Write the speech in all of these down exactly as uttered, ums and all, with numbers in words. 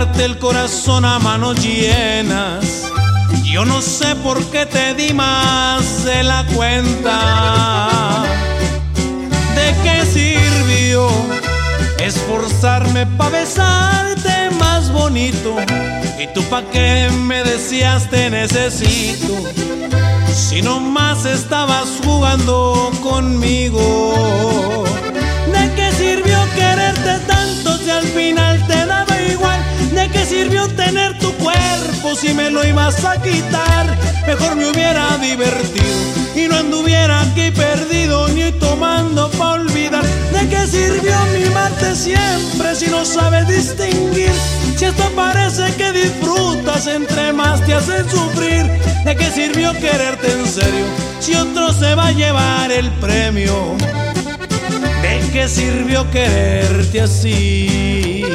darte el corazón a manos llenas. Yo no sé por qué te di más de la cuenta. ¿De qué sirvió esforzarme pa' besarte más bonito? ¿Y tú pa' qué me decías te necesito? Si nomás estabas jugando conmigo. ¿De qué sirvió quererte tanto si al final te daba igual? ¿De qué sirvió tener tu cuerpo si me lo ibas a quitar? Mejor me hubiera divertido y no anduviera aquí perdido ni tomando pa' olvidar. ¿De qué sirvió mimarte siempre si no sabes distinguir? Si esto parece que disfrutas entre más te hacen sufrir. ¿De qué sirvió quererte en serio si otro se va a llevar el premio? ¿De qué sirvió quererte así?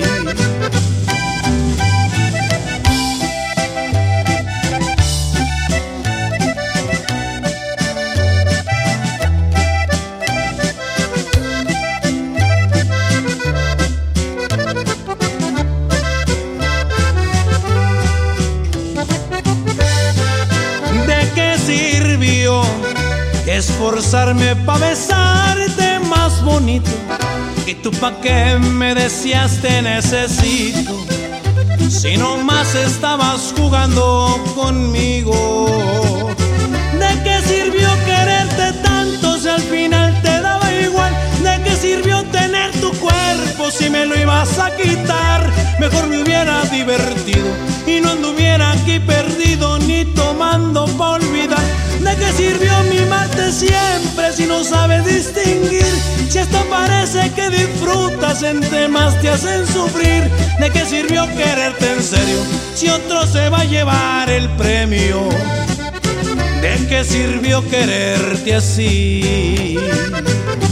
Esforzarme pa' besarte más bonito. ¿Y tú pa' qué me decías te necesito? Si nomás estabas jugando conmigo. ¿De qué sirvió quererte tanto si al final te daba igual? ¿De qué sirvió tener tu cuerpo si me lo ibas a quitar? Mejor me hubiera divertido y no anduviera aquí perdido ni tomando pa' olvidar. ¿De qué sirvió mimarte siempre si no sabes distinguir? Si esto parece que disfrutas entre más te hacen sufrir. ¿De qué sirvió quererte en serio si otro se va a llevar el premio? ¿De qué sirvió quererte así?